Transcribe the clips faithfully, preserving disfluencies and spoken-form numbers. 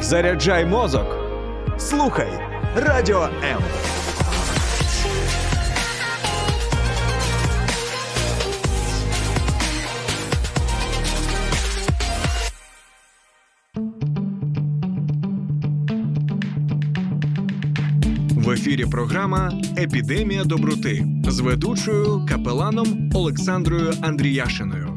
Заряджай мозок. Слухай Радіо М. В ефірі програма «Епідемія доброти» з ведучою капеланом Олександрою Андріяшиною.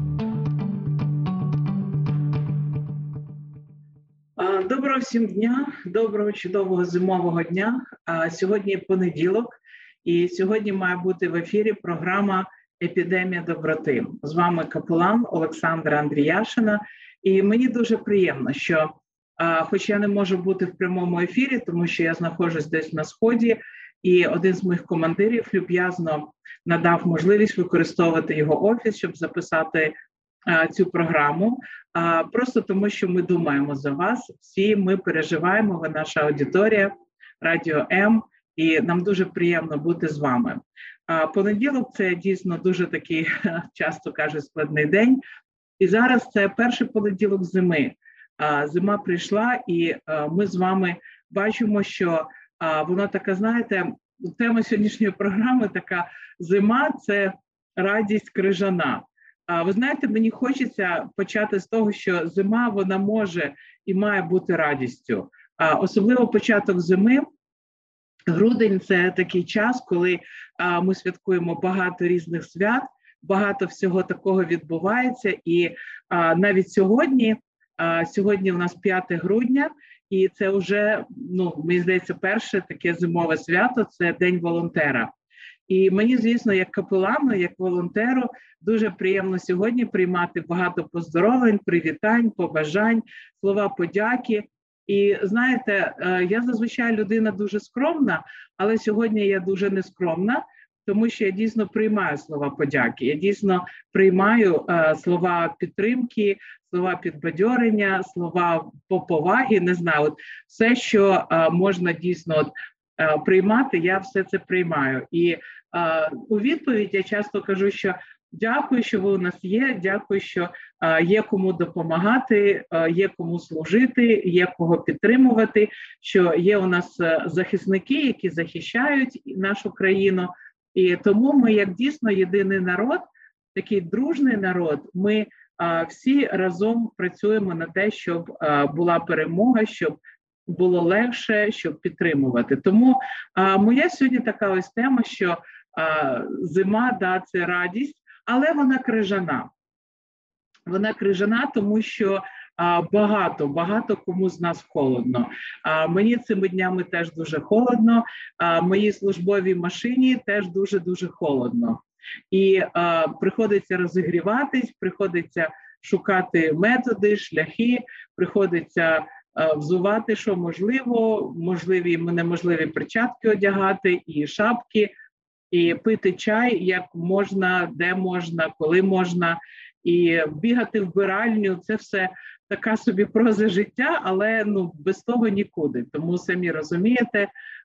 Доброго всім дня, доброго чудового зимового дня. Сьогодні понеділок, і сьогодні має бути в ефірі програма «Епідемія доброти». З вами капелан Олександра Андріяшина. І мені дуже приємно, що, хоч я не можу бути в прямому ефірі, тому що я знаходжусь десь на Сході, і один з моїх командирів люб'язно надав можливість використовувати його офіс, щоб записати цю програму, просто тому, що ми думаємо за вас, всі ми переживаємо, ви наша аудиторія, Радіо М, і нам дуже приємно бути з вами. Понеділок – це дійсно дуже такий, часто кажуть, складний день, і зараз це перший понеділок зими. Зима прийшла, і ми з вами бачимо, що вона така, знаєте, тема сьогоднішньої програми така: зима – це радість крижана. Ви знаєте, мені хочеться почати з того, що зима, вона може і має бути радістю. Особливо початок зими, грудень – це такий час, коли ми святкуємо багато різних свят, багато всього такого відбувається. І навіть сьогодні, сьогодні у нас п'яте грудня, і це вже, ну, мені здається, перше таке зимове свято – це День волонтера. І мені, звісно, як капелану, як волонтеру, дуже приємно сьогодні приймати багато поздоровлень, привітань, побажань, слова подяки. І знаєте, я зазвичай людина дуже скромна, але сьогодні я дуже нескромна, тому що я дійсно приймаю слова подяки, я дійсно приймаю слова підтримки, слова підбадьорення, слова поваги, не знаю, от все, що можна дійсно от, приймати, я все це приймаю. І а, у відповідь я часто кажу, що дякую, що ви у нас є, дякую, що а, є кому допомагати, а, є кому служити, є кого підтримувати, що є у нас захисники, які захищають нашу країну. І тому ми, як дійсно єдиний народ, такий дружний народ, ми а, всі разом працюємо на те, щоб а, була перемога, щоб було легше, щоб підтримувати. Тому а, моя сьогодні така ось тема, що а, зима, да, це радість, але вона крижана. Вона крижана, тому що а, багато, багато кому з нас холодно. А, мені цими днями теж дуже холодно, а, моїй службовій машині теж дуже-дуже холодно. І а, приходиться розігріватись, приходиться шукати методи, шляхи, приходиться взувати, що можливо, можливі, неможливі перчатки одягати, і шапки, і пити чай, як можна, де можна, коли можна, і бігати в вбиральню. Це все така собі проза життя, але ну, без того нікуди. Тому, самі розумієте,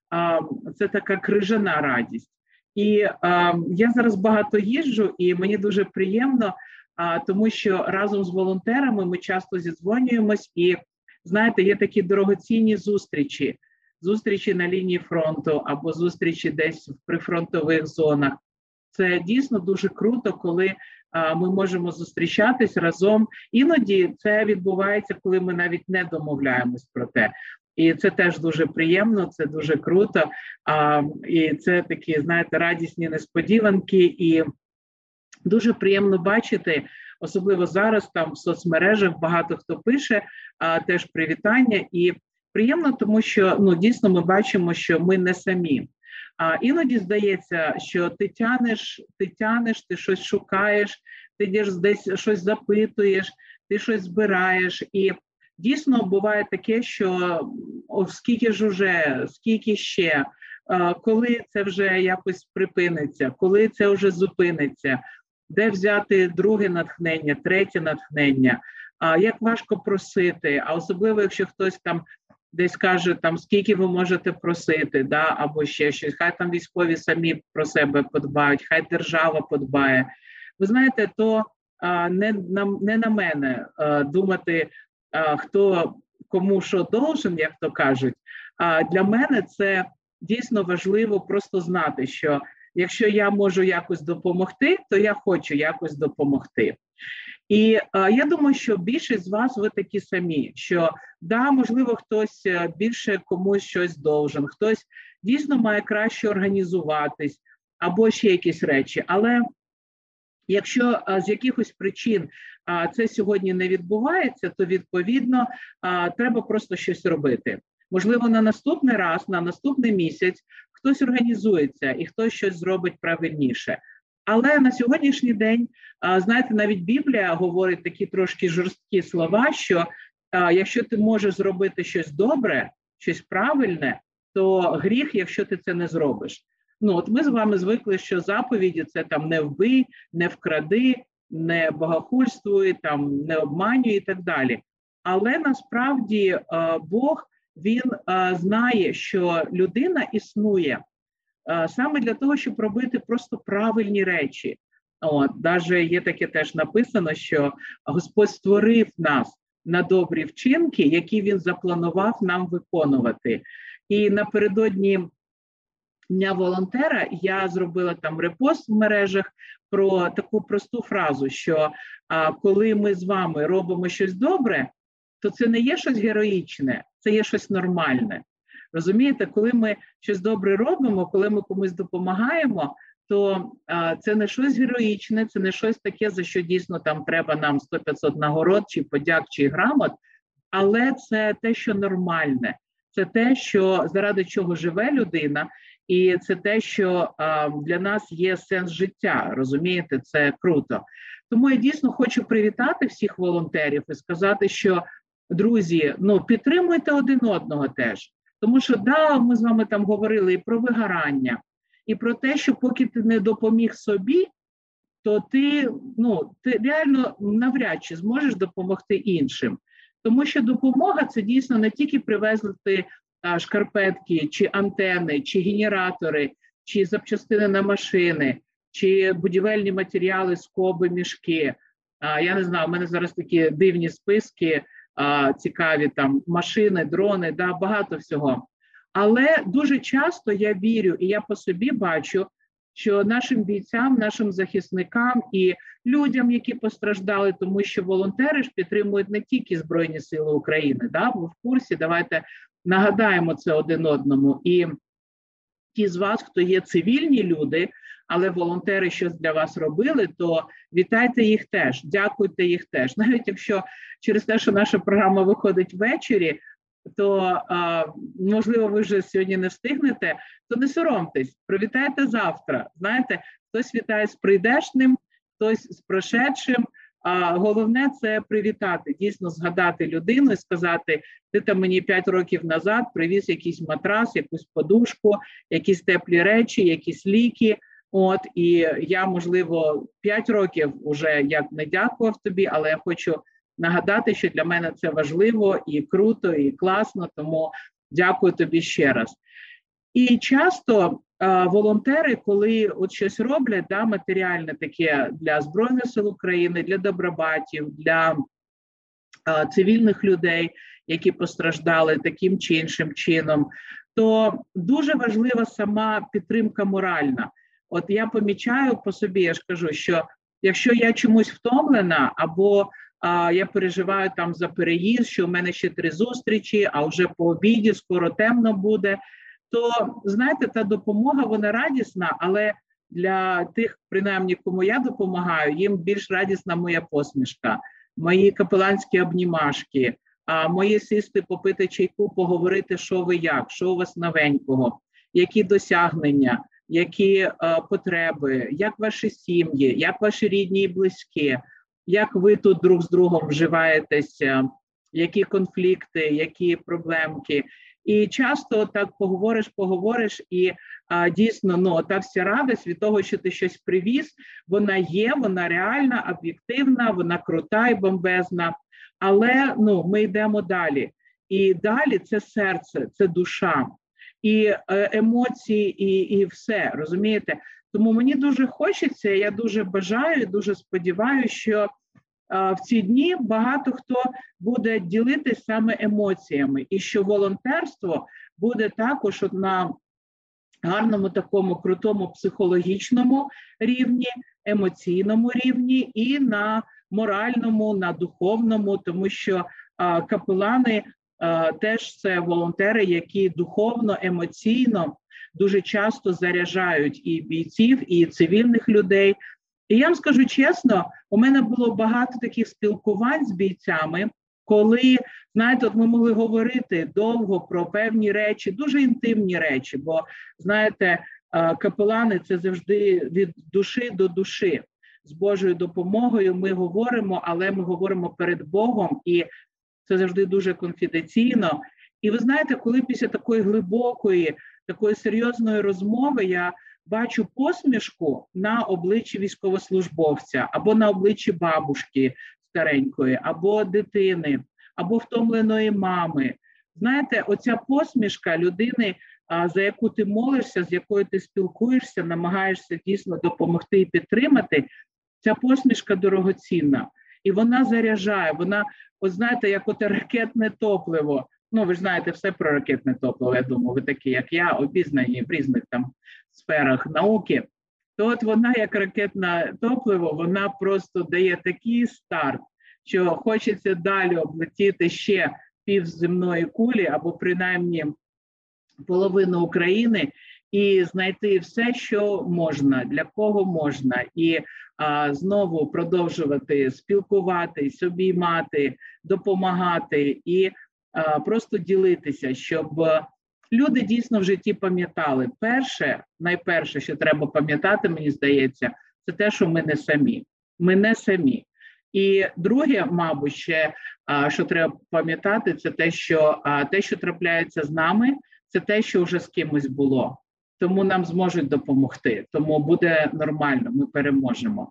це така крижана радість. І я зараз багато їжджу, і мені дуже приємно, тому що разом з волонтерами ми часто зідзвонюємось, і знаєте, є такі дорогоцінні зустрічі, зустрічі на лінії фронту або зустрічі десь в прифронтових зонах. Це дійсно дуже круто, коли а, ми можемо зустрічатись разом. Іноді це відбувається, коли ми навіть не домовляємось про те. І це теж дуже приємно, це дуже круто. А, і це такі, знаєте, радісні несподіванки. І дуже приємно бачити, особливо зараз там в соцмережах багато хто пише а, теж привітання. І приємно, тому що ну, дійсно ми бачимо, що ми не самі. А іноді здається, що ти тянеш, ти тянеш, ти щось шукаєш, ти десь щось запитуєш, ти щось збираєш. І дійсно буває таке, що о, скільки ж уже, скільки ще, а, коли це вже якось припиниться, коли це вже зупиниться, де взяти друге натхнення, третє натхнення, а як важко просити, а особливо, якщо хтось там десь каже, там, скільки ви можете просити, да, або ще щось, хай там військові самі про себе подбають, хай держава подбає. Ви знаєте, то а, не, на, не на мене а, думати, а, хто кому що должен, як то кажуть. А для мене це дійсно важливо просто знати, що якщо я можу якось допомогти, то я хочу якось допомогти. І а, я думаю, що більшість з вас ви такі самі, що да, можливо, хтось більше комусь щось должен, хтось дійсно має краще організуватись або ще якісь речі. Але якщо а, з якихось причин а, це сьогодні не відбувається, то відповідно а, треба просто щось робити. Можливо, на наступний раз, на наступний місяць хтось організується і хтось щось зробить правильніше. Але на сьогоднішній день, знаєте, навіть Біблія говорить такі трошки жорсткі слова, що якщо ти можеш зробити щось добре, щось правильне, то гріх, якщо ти це не зробиш. Ну, от ми з вами звикли, що заповіді – це там не вбий, не вкради, не богохульствуй, там, не обманюй і так далі. Але насправді Бог, він знає, що людина існує саме для того, щоб робити просто правильні речі. От, даже є таке теж написано, що Господь створив нас на добрі вчинки, які Він запланував нам виконувати. І напередодні Дня волонтера я зробила там репост в мережах про таку просту фразу, що а, коли ми з вами робимо щось добре, то це не є щось героїчне, це є щось нормальне. Розумієте, коли ми щось добре робимо, коли ми комусь допомагаємо, то а, це не щось героїчне, це не щось таке, за що дійсно там треба нам сто-п'ятсот нагород, чи подяк, чи грамот, але це те, що нормальне, це те, що заради чого живе людина, і це те, що а, для нас є сенс життя, розумієте, це круто. Тому я дійсно хочу привітати всіх волонтерів і сказати, що, друзі, ну, підтримуйте один одного теж. Тому що, да, ми з вами там говорили і про вигорання, і про те, що поки ти не допоміг собі, то ти, ну, ти реально навряд чи зможеш допомогти іншим. Тому що допомога – це дійсно не тільки привезти а, шкарпетки, чи антени, чи генератори, чи запчастини на машини, чи будівельні матеріали, скоби, мішки. А, я не знаю, у мене зараз такі дивні списки, а, цікаві там машини, дрони, да, багато всього. Але дуже часто я вірю, і я по собі бачу, що нашим бійцям, нашим захисникам і людям, які постраждали, тому що волонтери ж підтримують не тільки Збройні Сили України, да, ви в курсі, давайте нагадаємо це один одному. І ті з вас, хто є цивільні люди, але волонтери щось для вас робили, то вітайте їх теж, дякуйте їх теж. Навіть якщо через те, що наша програма виходить ввечері, то, а, можливо, ви вже сьогодні не встигнете, то не соромтесь, привітайте завтра. Знаєте, хтось вітає з прийдешним, хтось з прошедшим. А головне – це привітати, дійсно згадати людину і сказати, ти там мені п'ять років назад привіз якийсь матрас, якусь подушку, якісь теплі речі, якісь ліки. От, і я, можливо, п'ять років вже як не дякував тобі, але я хочу нагадати, що для мене це важливо і круто, і класно, тому дякую тобі ще раз. І часто а, волонтери, коли от щось роблять, да, матеріальне таке для Збройних сил України, для добробатів, для а, цивільних людей, які постраждали таким чи іншим чином, то дуже важлива сама підтримка моральна. От я помічаю по собі, я ж кажу, що якщо я чомусь втомлена, або а, я переживаю там за переїзд, що в мене ще три зустрічі, а вже по обіді скоро темно буде, то, знаєте, та допомога, вона радісна, але для тих, принаймні, кому я допомагаю, їм більш радісна моя посмішка, мої капеланські обнімашки, а мої сісти, попити чайку, поговорити, що ви як, що у вас новенького, які досягнення, які е, потреби, як ваші сім'ї, як ваші рідні і близькі, як ви тут друг з другом вживаєтеся, які конфлікти, які проблемки. І часто так поговориш, поговориш, і а, дійсно, ну, та вся радість від того, що ти щось привіз, вона є, вона реальна, об'єктивна, вона крута і бомбезна, але, ну, ми йдемо далі. І далі це серце, це душа, і е, емоції, і, і все, розумієте? Тому мені дуже хочеться, я дуже бажаю, дуже сподіваюся, що в ці дні багато хто буде ділитись саме емоціями, і що волонтерство буде також на гарному такому крутому психологічному рівні, емоційному рівні і на моральному, на духовному, тому що а, капелани а, теж це волонтери, які духовно, емоційно дуже часто заряджають і бійців, і цивільних людей. І я вам скажу чесно, у мене було багато таких спілкувань з бійцями, коли, знаєте, от ми могли говорити довго про певні речі, дуже інтимні речі, бо, знаєте, капелани – це завжди від душі до душі. З Божою допомогою ми говоримо, але ми говоримо перед Богом, і це завжди дуже конфіденційно. І ви знаєте, коли після такої глибокої, такої серйозної розмови я бачу посмішку на обличчі військовослужбовця, або на обличчі бабушки старенької, або дитини, або втомленої мами. Знаєте, оця посмішка людини, за яку ти молишся, з якою ти спілкуєшся, намагаєшся дійсно допомогти і підтримати, ця посмішка дорогоцінна. І вона заряджає, вона, от знаєте, як оте ракетне топливо. Ну, ви ж знаєте все про ракетне топливо, я думаю, ви такі, як я, обізнані в різних там сферах науки. То от вона, як ракетне топливо, вона просто дає такий старт, що хочеться далі облетіти ще пів земної кулі, або принаймні половину України, і знайти все, що можна, для кого можна, і а, знову продовжувати спілкуватись, обіймати, допомагати і а, просто ділитися, щоб люди дійсно в житті пам'ятали. Перше, найперше, що треба пам'ятати, мені здається, це те, що ми не самі. Ми не самі. І друге, мабуть, ще, а, що треба пам'ятати, це те, що а, те, що трапляється з нами, це те, що вже з кимось було. Тому нам зможуть допомогти. Тому буде нормально, ми переможемо.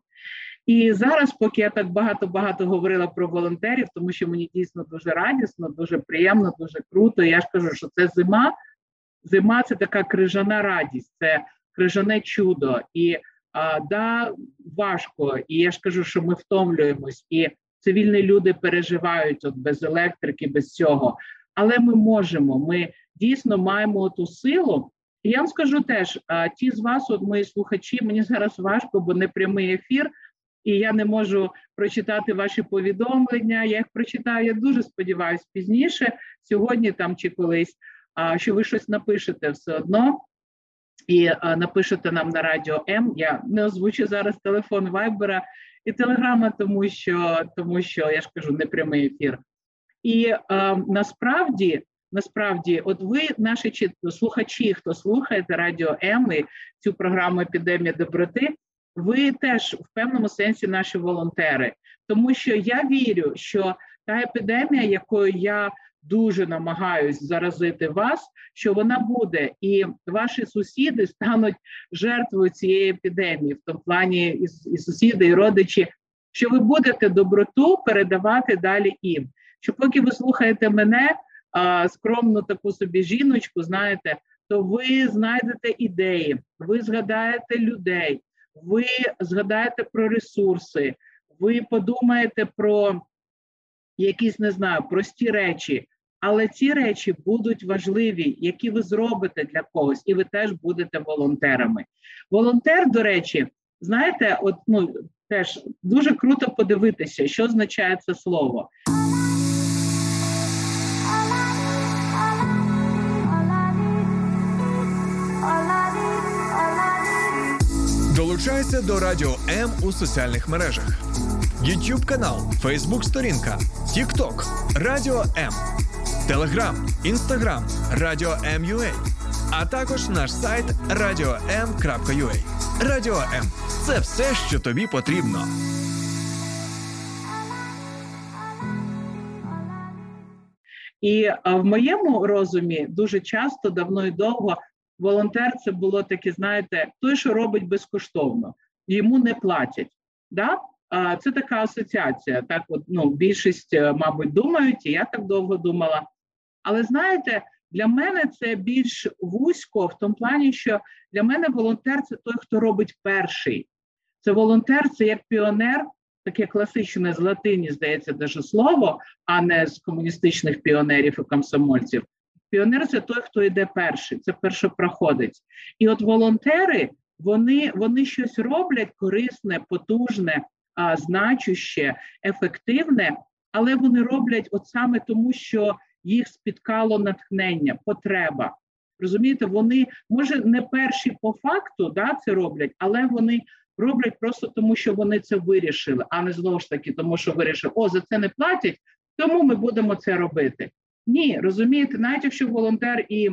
І зараз, поки я так багато-багато говорила про волонтерів, тому що мені дійсно дуже радісно, дуже приємно, дуже круто. Я ж кажу, що це зима. Зима – це така крижана радість, це крижане чудо. І а, да, важко. І я ж кажу, що ми втомлюємось. І цивільні люди переживають от без електрики, без цього. Але ми можемо, ми дійсно маємо ту силу. І я вам скажу теж, а, ті з вас, от мої слухачі, мені зараз важко, бо не прямий ефір, і я не можу прочитати ваші повідомлення. Я їх прочитаю, я дуже сподіваюся, пізніше, сьогодні там чи колись, а, що ви щось напишете все одно. І а, напишете нам на Радіо М. Я не озвучу зараз телефон Вайбера і Телеграма, тому що, тому що, я ж кажу, не прямий ефір. І а, насправді, насправді, от ви, наші слухачі, хто слухаєте Радіо М і цю програму «Епідемія доброти», ви теж в певному сенсі наші волонтери. Тому що я вірю, що та епідемія, якою я дуже намагаюсь заразити вас, що вона буде, і ваші сусіди стануть жертвою цієї епідемії, в тому плані і, і сусіди, і родичі, що ви будете доброту передавати далі їм. Що поки ви слухаєте мене, а, скромну таку собі жіночку, знаєте, то ви знайдете ідеї, ви згадаєте людей, ви згадаєте про ресурси, ви подумаєте про якісь, не знаю, прості речі, але ці речі будуть важливі, які ви зробите для когось, і ви теж будете волонтерами. Волонтер, до речі, знаєте, от, ну, теж дуже круто подивитися, що означає це слово. Долучайся до Радіо М у соціальних мережах. YouTube канал, Facebook сторінка, TikTok, Радіо М, Telegram, Instagram, Радіо М.ua, а також наш сайт радіо ем крапка ю а. Радіо М – це все, що тобі потрібно. І в моєму розумі дуже часто, давно і довго, волонтер – це було таке, знаєте, той, що робить безкоштовно, йому не платять. Да? Це така асоціація, так от, ну, більшість, мабуть, думають, і я так довго думала. Але, знаєте, для мене це більш вузько в тому плані, що для мене волонтер – це той, хто робить перший. Це волонтер, це як піонер, таке класичне з латині, здається, даже слово, а не з комуністичних піонерів і комсомольців. Піонер – це той, хто йде перший, це першопроходець. І от волонтери, вони, вони щось роблять корисне, потужне, а, значуще, ефективне, але вони роблять от саме тому, що їх спіткало натхнення, потреба. Розумієте, вони, може, не перші по факту, да, це роблять, але вони роблять просто тому, що вони це вирішили, а не знову ж таки тому, що вирішили, о, за це не платять, тому ми будемо це робити. Ні, розумієте, навіть якщо волонтер і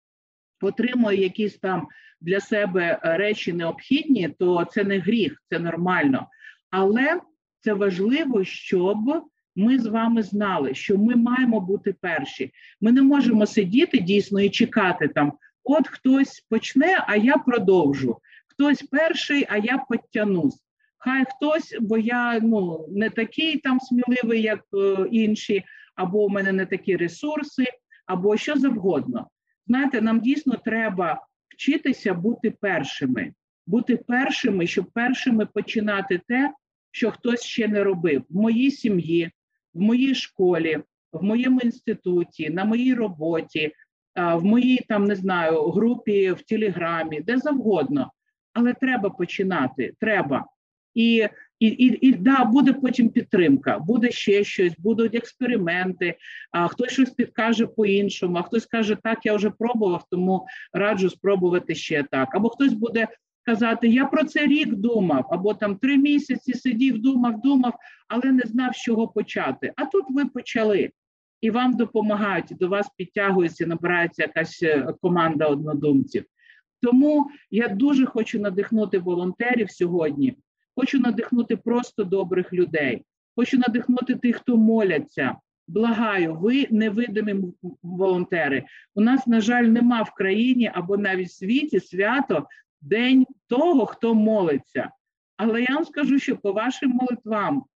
отримує якісь там для себе речі необхідні, то це не гріх, це нормально. Але це важливо, щоб ми з вами знали, що ми маємо бути перші. Ми не можемо сидіти дійсно і чекати там, от хтось почне, а я продовжу. Хтось перший, а я підтягнусь. Хай хтось, бо я ну, не такий там сміливий, як е, інші, або у мене не такі ресурси, або що завгодно. Знаєте, нам дійсно треба вчитися бути першими. Бути першими, щоб першими починати те, що хтось ще не робив. В моїй сім'ї, в моїй школі, в моєму інституті, на моїй роботі, в моїй, там, не знаю, групі в Телеграмі, де завгодно. Але треба починати, треба. І, і, і, і да, буде потім підтримка, буде ще щось, будуть експерименти, а хтось щось підкаже по-іншому, а хтось каже, так, я вже пробував, тому раджу спробувати ще так. Або хтось буде казати, я про це рік думав, або там три місяці сидів, думав, думав, але не знав, з чого почати. А тут ви почали, і вам допомагають, і до вас підтягується, набирається якась команда однодумців. Тому я дуже хочу надихнути волонтерів сьогодні, хочу надихнути просто добрих людей, хочу надихнути тих, хто моляться. Благаю, ви невидимі волонтери. У нас, на жаль, нема в країні або навіть в світі свято День того, хто молиться. Але я вам скажу, що по вашим молитвам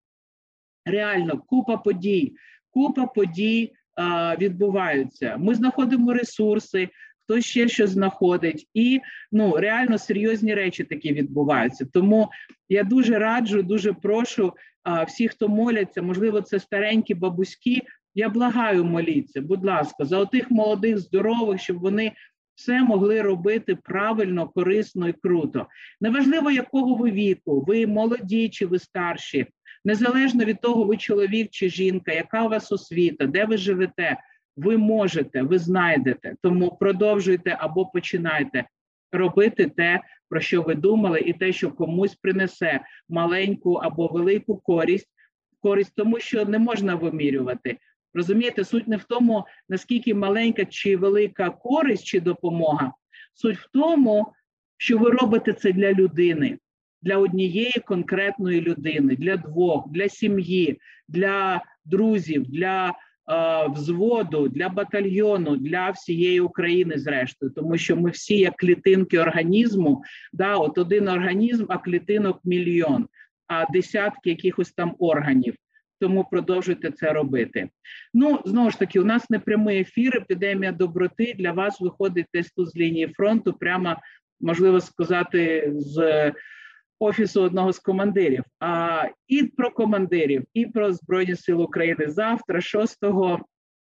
реально купа подій, купа подій а, відбуваються. Ми знаходимо ресурси, хтось ще щось знаходить. І ну, реально серйозні речі такі відбуваються. Тому я дуже раджу, дуже прошу а, всіх, хто моляться, можливо, це старенькі бабуськи, я благаю, моліться, будь ласка, за отих молодих, здорових, щоб вони все могли робити правильно, корисно і круто. Неважливо, якого ви віку, ви молоді чи ви старші, незалежно від того, ви чоловік чи жінка, яка у вас освіта, де ви живете, ви можете, ви знайдете. Тому продовжуйте або починайте робити те, про що ви думали, і те, що комусь принесе маленьку або велику користь, користь, тому що не можна вимірювати. Розумієте, суть не в тому, наскільки маленька чи велика користь чи допомога. Суть в тому, що ви робите це для людини, для однієї конкретної людини, для двох, для сім'ї, для друзів, для е, взводу, для батальйону, для всієї України зрештою. Тому що ми всі як клітинки організму, да, от один організм, а клітинок мільйон, а десятки якихось там органів. Тому продовжуйте це робити. Ну, знову ж таки, у нас не прямий ефір, епідемія доброти. Для вас виходить десь тут з лінії фронту, прямо, можливо сказати, з офісу одного з командирів. А, і про командирів, і про Збройні Сили України. Завтра, шостого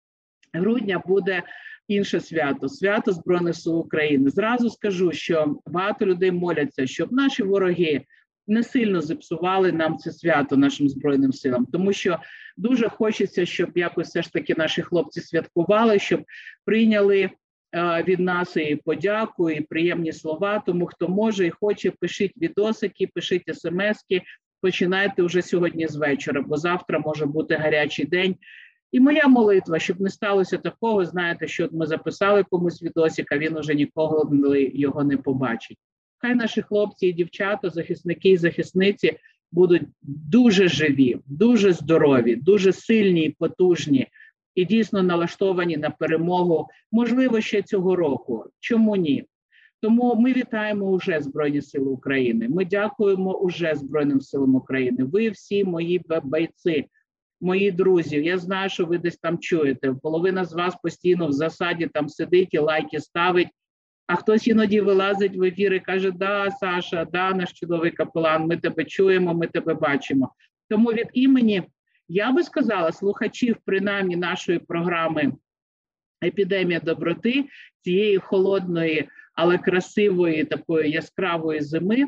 грудня, буде інше свято, свято Збройних Сил України. Зразу скажу, що багато людей моляться, щоб наші вороги не сильно зіпсували нам це свято, нашим Збройним силам. Тому що дуже хочеться, щоб якось все ж таки наші хлопці святкували, щоб прийняли е, від нас і подяку, і приємні слова. Тому хто може і хоче, пишіть відосики, пишіть смски, починайте вже сьогодні з вечора, бо завтра може бути гарячий день. І моя молитва, щоб не сталося такого, знаєте, що ми записали комусь відосик, а він уже ніколи його не побачить. Хай наші хлопці і дівчата, захисники і захисниці будуть дуже живі, дуже здорові, дуже сильні і потужні і дійсно налаштовані на перемогу, можливо, ще цього року. Чому ні? Тому ми вітаємо уже Збройні Сили України, ми дякуємо уже Збройним Силам України. Ви всі мої бойці, мої друзі, я знаю, що ви десь там чуєте, половина з вас постійно в засаді там сидить і лайки ставить, а хтось іноді вилазить в ефір і каже, да, Саша, да, наш чудовий капелан, ми тебе чуємо, ми тебе бачимо. Тому від імені, я би сказала, слухачів принаймні нашої програми «Епідемія доброти», цієї холодної, але красивої, такої яскравої зими,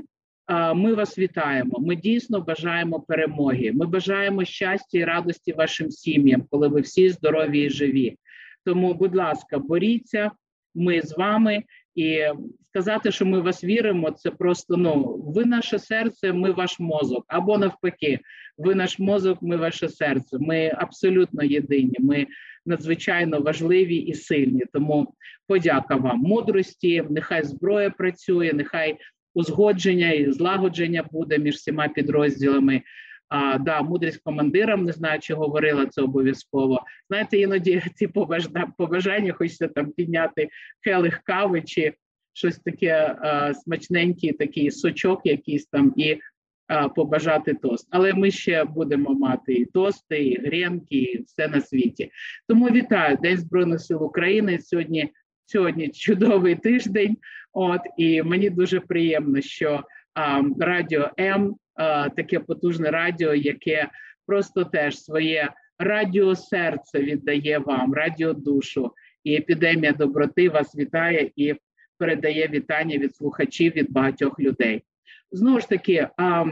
ми вас вітаємо. Ми дійсно бажаємо перемоги. Ми бажаємо щастя і радості вашим сім'ям, коли ви всі здорові і живі. Тому, будь ласка, боріться, ми з вами. І сказати, що ми в вас віримо, це просто, ну, ви наше серце, ми ваш мозок. Або навпаки, ви наш мозок, ми ваше серце. Ми абсолютно єдині, ми надзвичайно важливі і сильні. Тому подяка вам мудрості, нехай зброя працює, нехай узгодження і злагодження буде між всіма підрозділами. А, да, мудрість командирам, не знаю, чи говорила, це обов'язково. Знаєте, іноді ці побажання, хочеться там підняти келих кави чи щось таке а, смачненький, такий сочок якийсь там і а, побажати тост. Але ми ще будемо мати і тости, і гренки, і все на світі. Тому вітаю День Збройних сил України. Сьогодні, сьогодні чудовий тиждень. От, і мені дуже приємно, що а, Радіо М, таке потужне радіо, яке просто теж своє радіосерце віддає вам, радіодушу. І епідемія доброти вас вітає і передає вітання від слухачів, від багатьох людей. Знову ж таки, а,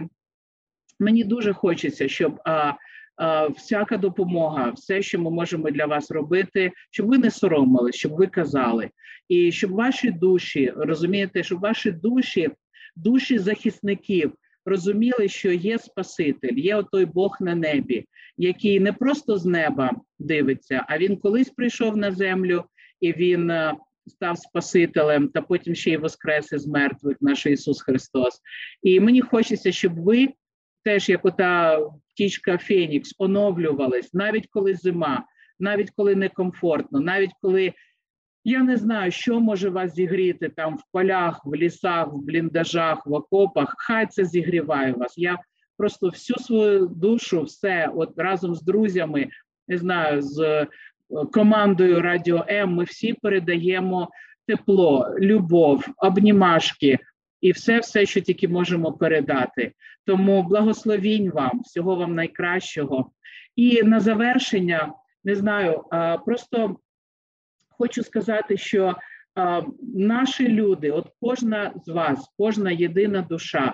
мені дуже хочеться, щоб а, а, всяка допомога, все, що ми можемо для вас робити, щоб ви не соромили, щоб ви казали. І щоб ваші душі, розумієте, щоб ваші душі, душі захисників, розуміли, що є Спаситель, є отой Бог на небі, який не просто з неба дивиться, а він колись прийшов на землю, і він став Спасителем, та потім ще й воскрес із мертвих, наш Ісус Христос. І мені хочеться, щоб ви теж, як ота птічка Фенікс, оновлювались, навіть коли зима, навіть коли некомфортно, навіть коли я не знаю, що може вас зігріти там в полях, в лісах, в бліндажах, в окопах. Хай це зігріває вас. Я просто всю свою душу, все, от разом з друзями, не знаю, з командою Радіо М, ми всі передаємо тепло, любов, обнімашки і все-все, що тільки можемо передати. Тому благословінь вам, всього вам найкращого. І на завершення, не знаю, просто хочу сказати, що а, наші люди, от кожна з вас, кожна єдина душа,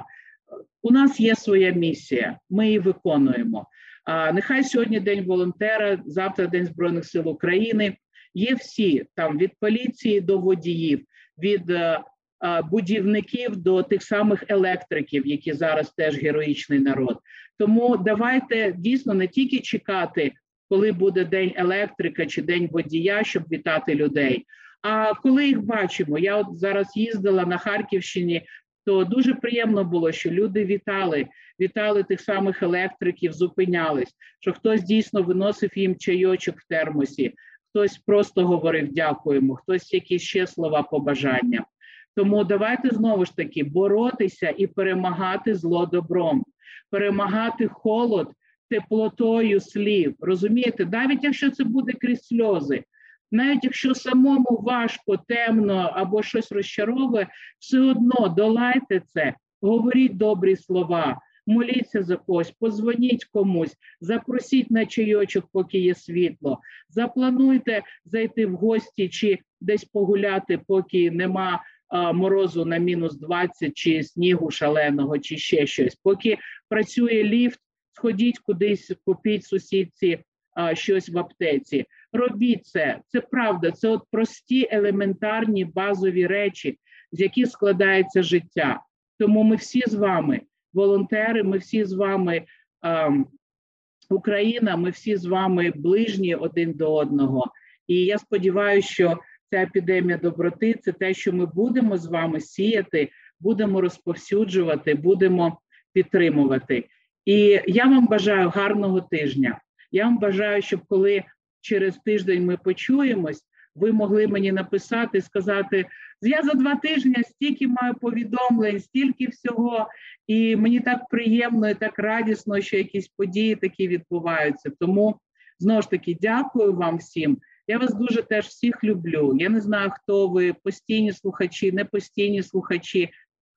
у нас є своя місія, ми її виконуємо. А, нехай сьогодні День волонтера, завтра День Збройних сил України. Є всі, там від поліції до водіїв, від а, а, будівників до тих самих електриків, які зараз теж героїчний народ. Тому давайте дійсно не тільки чекати, коли буде День електрика чи День водія, щоб вітати людей. А коли їх бачимо, я от зараз їздила на Харківщині, то дуже приємно було, що люди вітали, вітали тих самих електриків, зупинялись, що хтось дійсно виносив їм чайочок в термосі, хтось просто говорив дякуємо, хтось якісь ще слова побажання. Тому давайте знову ж таки боротися і перемагати зло добром, перемагати холод теплотою слів, розумієте? Навіть якщо це буде крізь сльози, навіть якщо самому важко, темно або щось розчаровує, все одно долайте це, говоріть добрі слова, моліться за когось, подзвоніть комусь, запросіть на чайочок, поки є світло, заплануйте зайти в гості чи десь погуляти, поки нема а, морозу на мінус двадцять, чи снігу шаленого, чи ще щось, поки працює ліфт, сходіть кудись, купіть сусідці а, щось в аптеці. Робіть це. Це правда. Це от прості, елементарні, базові речі, з яких складається життя. Тому ми всі з вами, волонтери, ми всі з вами, а, Україна, ми всі з вами ближні один до одного. І я сподіваюся, що ця епідемія доброти – це те, що ми будемо з вами сіяти, будемо розповсюджувати, будемо підтримувати. І я вам бажаю гарного тижня. Я вам бажаю, щоб коли через тиждень ми почуємось, ви могли мені написати, сказати, я за два тижні стільки маю повідомлень, стільки всього, і мені так приємно і так радісно, що якісь події такі відбуваються. Тому, знову ж таки, дякую вам всім. Я вас дуже теж всіх люблю. Я не знаю, хто ви, постійні слухачі, не постійні слухачі,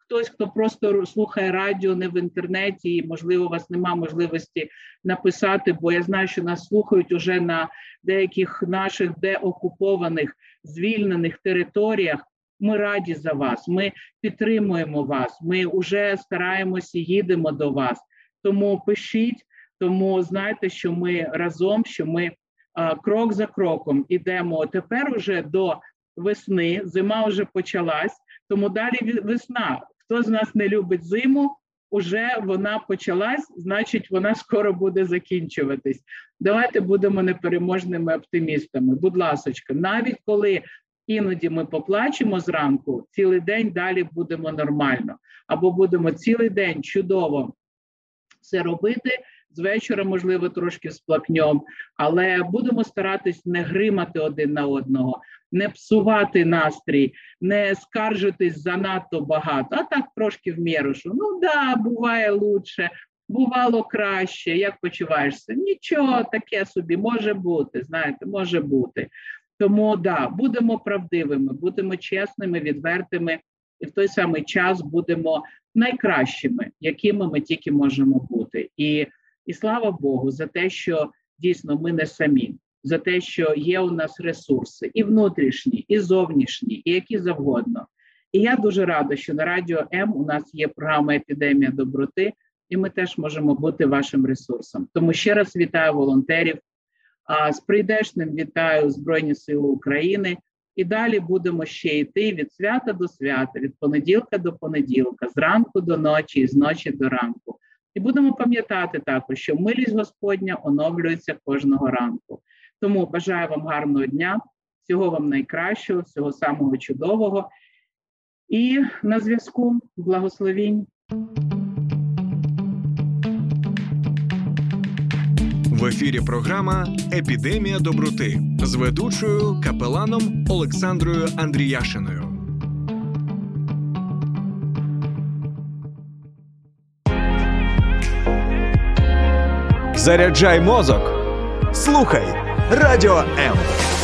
хтось, хто просто слухає радіо, не в інтернеті, і, можливо, у вас немає можливості написати, бо я знаю, що нас слухають уже на деяких наших деокупованих, звільнених територіях. Ми раді за вас, ми підтримуємо вас, ми вже стараємося, їдемо до вас. Тому пишіть, тому знайте, що ми разом, що ми а, крок за кроком ідемо тепер уже до весни, зима вже почалась, тому далі весна. Хто з нас не любить зиму, уже вона почалась, значить вона скоро буде закінчуватись. Давайте будемо непереможними оптимістами. Будь ласочка, навіть коли іноді ми поплачемо зранку, цілий день далі будемо нормально. Або будемо цілий день чудово все робити, з вечора, можливо, трошки сплакнем, але будемо старатись не гримати один на одного, не псувати настрій, не скаржитись занадто багато, а так трошки в міру, що ну да, буває лучше, бувало краще, як почуваєшся? Нічого, таке собі, може бути, знаєте, може бути. Тому, да, будемо правдивими, будемо чесними, відвертими, і в той самий час будемо найкращими, якими ми тільки можемо бути. І, і слава Богу за те, що дійсно ми не самі, за те, що є у нас ресурси і внутрішні, і зовнішні, і які завгодно. І я дуже рада, що на Радіо М у нас є програма «Епідемія доброти», і ми теж можемо бути вашим ресурсом. Тому ще раз вітаю волонтерів, а з прийдешним вітаю Збройні Сили України. І далі будемо ще йти від свята до свята, від понеділка до понеділка, зранку до ночі і з ночі до ранку. І будемо пам'ятати також, що милість Господня оновлюється кожного ранку. Тому бажаю вам гарного дня, всього вам найкращого, всього самого чудового. І на зв'язку благословінь. В ефірі програма «Епідемія доброти» з ведучою капеланом Олександрою Андріяшиною. Заряджай мозок. Слухай Радіо М.